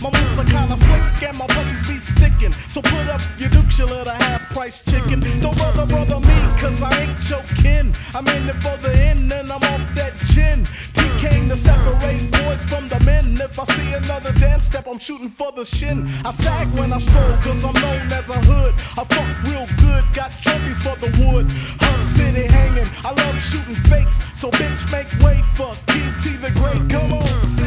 My moves are kinda slick and my punches be sticking. So put up your dukes, you little half-price chicken. Don't brother me, cause I ain't your kin. I'm in it for the end and I'm off that gin. T-King to separate boys from the men. If I see another dance step, I'm shooting for the shin. I sag when I stroll, cause I'm known as a hood. I fuck real good, got trophies for the wood. Hub City hanging, I love shooting fakes. So bitch, make way for QT the Great, come on.